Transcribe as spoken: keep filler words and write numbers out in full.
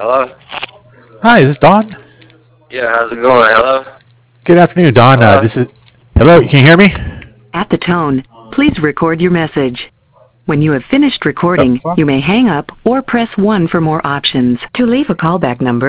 Hello? Hi, is this Don? Yeah, how's it going? Hello? Good afternoon, Don. Uh, Hello? this is. Hello, can you hear me? At the tone, please record your message. When you have finished The recording, fuck? you may hang up or press one for more options. To leave a callback number,